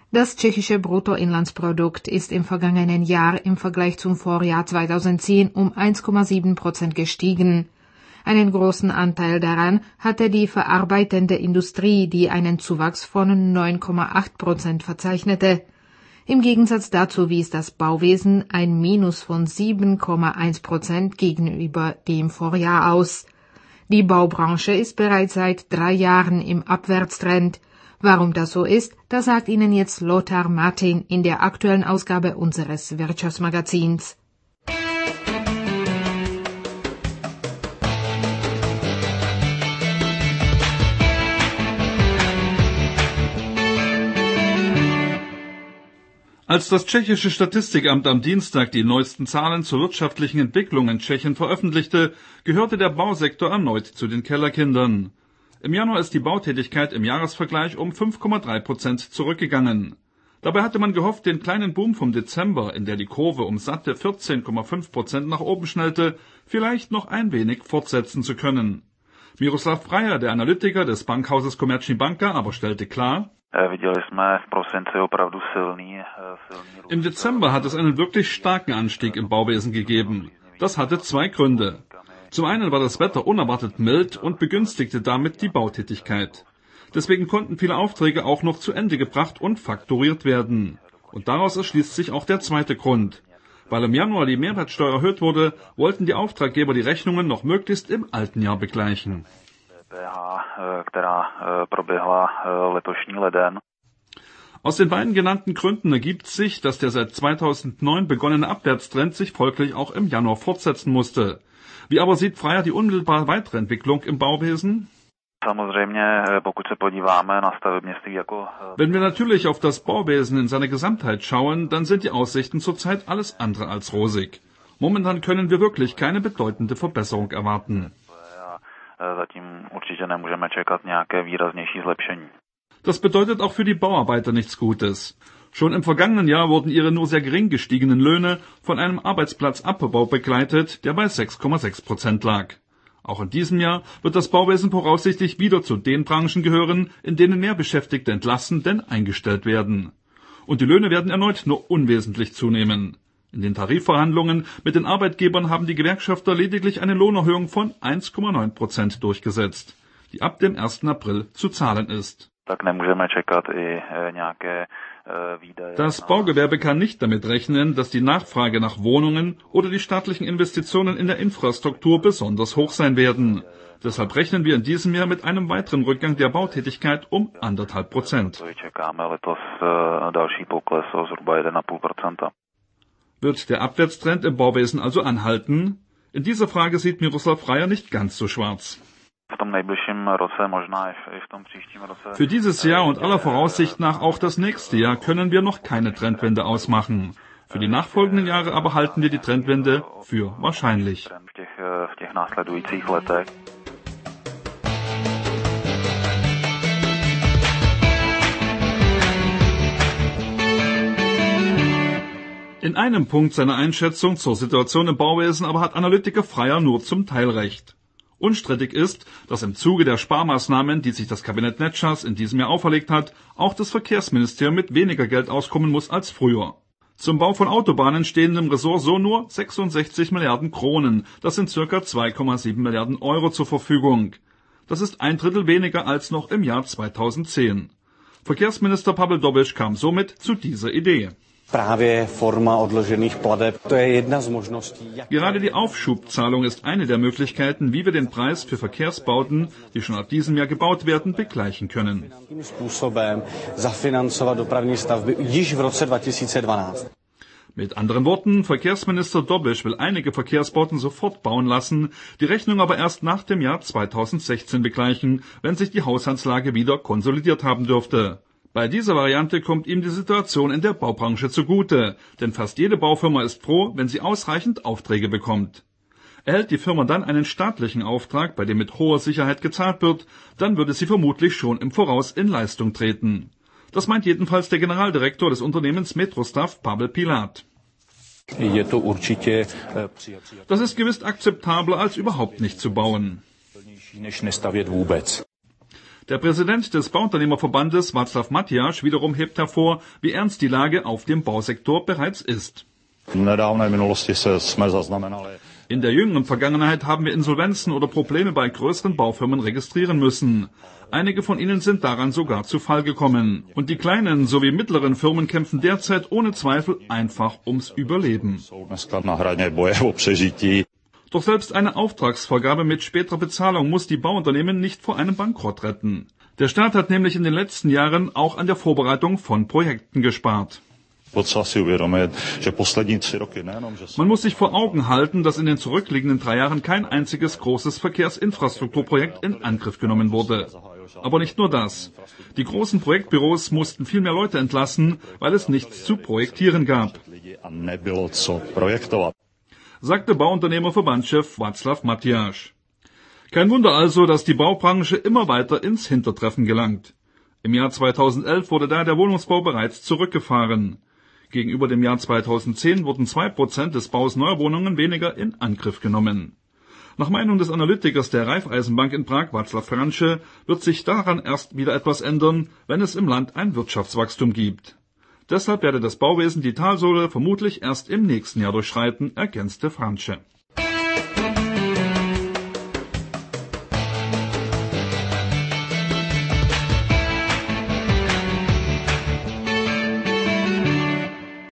Das tschechische Bruttoinlandsprodukt ist im vergangenen Jahr im Vergleich zum Vorjahr 2010 um 1,7% gestiegen. Einen großen Anteil daran hatte die verarbeitende Industrie, die einen Zuwachs von 9,8% verzeichnete. Im Gegensatz dazu wies das Bauwesen ein Minus von 7,1% gegenüber dem Vorjahr aus. Die Baubranche ist bereits seit 3 Jahren im Abwärtstrend. Warum das so ist, das sagt Ihnen jetzt Lothar Martin in der aktuellen Ausgabe unseres Wirtschaftsmagazins. Als das tschechische Statistikamt am Dienstag die neuesten Zahlen zur wirtschaftlichen Entwicklung in Tschechien veröffentlichte, gehörte der Bausektor erneut zu den Kellerkindern. Im Januar ist die Bautätigkeit im Jahresvergleich um 5,3% zurückgegangen. Dabei hatte man gehofft, den kleinen Boom vom Dezember, in der die Kurve um satte 14,5% nach oben schnellte, vielleicht noch ein wenig fortsetzen zu können. Miroslav Freier, der Analytiker des Bankhauses Komerční banka, aber stellte klar: Im Dezember hat es einen wirklich starken Anstieg im Bauwesen gegeben. Das hatte 2 Gründe. Zum einen war das Wetter unerwartet mild und begünstigte damit die Bautätigkeit. Deswegen konnten viele Aufträge auch noch zu Ende gebracht und fakturiert werden. Und daraus erschließt sich auch der zweite Grund. Weil im Januar die Mehrwertsteuer erhöht wurde, wollten die Auftraggeber die Rechnungen noch möglichst im alten Jahr begleichen. Aus den beiden genannten Gründen ergibt sich, dass der seit 2009 begonnene Abwärtstrend sich folglich auch im Januar fortsetzen musste. Wie aber sieht Freier die unmittelbare weitere Entwicklung im Bauwesen? Wenn wir natürlich auf das Bauwesen in seiner Gesamtheit schauen, dann sind die Aussichten zurzeit alles andere als rosig. Momentan können wir wirklich keine bedeutende Verbesserung erwarten. Das bedeutet auch für die Bauarbeiter nichts Gutes. Schon im vergangenen Jahr wurden ihre nur sehr gering gestiegenen Löhne von einem Arbeitsplatzabbau begleitet, der bei 6,6% lag. Auch in diesem Jahr wird das Bauwesen voraussichtlich wieder zu den Branchen gehören, in denen mehr Beschäftigte entlassen denn eingestellt werden. Und die Löhne werden erneut nur unwesentlich zunehmen. In den Tarifverhandlungen mit den Arbeitgebern haben die Gewerkschafter lediglich eine Lohnerhöhung von 1,9% durchgesetzt, die ab dem 1. April zu zahlen ist. Das Baugewerbe kann nicht damit rechnen, dass die Nachfrage nach Wohnungen oder die staatlichen Investitionen in der Infrastruktur besonders hoch sein werden. Deshalb rechnen wir in diesem Jahr mit einem weiteren Rückgang der Bautätigkeit um 1,5%. Wird der Abwärtstrend im Bauwesen also anhalten? In dieser Frage sieht Miroslav Freier nicht ganz so schwarz. Für dieses Jahr und aller Voraussicht nach auch das nächste Jahr können wir noch keine Trendwende ausmachen. Für die nachfolgenden Jahre aber halten wir die Trendwende für wahrscheinlich. In einem Punkt seiner Einschätzung zur Situation im Bauwesen aber hat Analytiker Freier nur zum Teil recht. Unstrittig ist, dass im Zuge der Sparmaßnahmen, die sich das Kabinett Nečas in diesem Jahr auferlegt hat, auch das Verkehrsministerium mit weniger Geld auskommen muss als früher. Zum Bau von Autobahnen stehen im Ressort so nur 66 Milliarden Kronen, das sind ca. 2,7 Milliarden Euro zur Verfügung. Das ist 1/3 weniger als noch im Jahr 2010. Verkehrsminister Pavel Dobiš kam somit zu dieser Idee. Gerade die Aufschubzahlung ist eine der Möglichkeiten, wie wir den Preis für Verkehrsbauten, die schon ab diesem Jahr gebaut werden, begleichen können. Mit anderen Worten, Verkehrsminister Dobiš will einige Verkehrsbauten sofort bauen lassen, die Rechnung aber erst nach dem Jahr 2016 begleichen, wenn sich die Haushaltslage wieder konsolidiert haben dürfte. Bei dieser Variante kommt ihm die Situation in der Baubranche zugute, denn fast jede Baufirma ist froh, wenn sie ausreichend Aufträge bekommt. Erhält die Firma dann einen staatlichen Auftrag, bei dem mit hoher Sicherheit gezahlt wird, dann würde sie vermutlich schon im Voraus in Leistung treten. Das meint jedenfalls der Generaldirektor des Unternehmens Metrostav Pavel Pilat. Das ist gewiss akzeptabler, als überhaupt nicht zu bauen. Der Präsident des Bauunternehmerverbandes Václav Matyáš wiederum hebt hervor, wie ernst die Lage auf dem Bausektor bereits ist. In der jüngeren Vergangenheit haben wir Insolvenzen oder Probleme bei größeren Baufirmen registrieren müssen. Einige von ihnen sind daran sogar zu Fall gekommen. Und die kleinen sowie mittleren Firmen kämpfen derzeit ohne Zweifel einfach ums Überleben. Doch selbst eine Auftragsvergabe mit späterer Bezahlung muss die Bauunternehmen nicht vor einem Bankrott retten. Der Staat hat nämlich in den letzten Jahren auch an der Vorbereitung von Projekten gespart. Man muss sich vor Augen halten, dass in den zurückliegenden 3 Jahren kein einziges großes Verkehrsinfrastrukturprojekt in Angriff genommen wurde. Aber nicht nur das. Die großen Projektbüros mussten viel mehr Leute entlassen, weil es nichts zu projektieren gab, sagte Bauunternehmerverbandschef Václav Matyáš. Kein Wunder also, dass die Baubranche immer weiter ins Hintertreffen gelangt. Im Jahr 2011 wurde da der Wohnungsbau bereits zurückgefahren. Gegenüber dem Jahr 2010 wurden 2% des Baus neuer Wohnungen weniger in Angriff genommen. Nach Meinung des Analytikers der Raiffeisenbank in Prag, Václav Franče, wird sich daran erst wieder etwas ändern, wenn es im Land ein Wirtschaftswachstum gibt. Deshalb werde das Bauwesen die Talsohle vermutlich erst im nächsten Jahr durchschreiten, ergänzte Franče.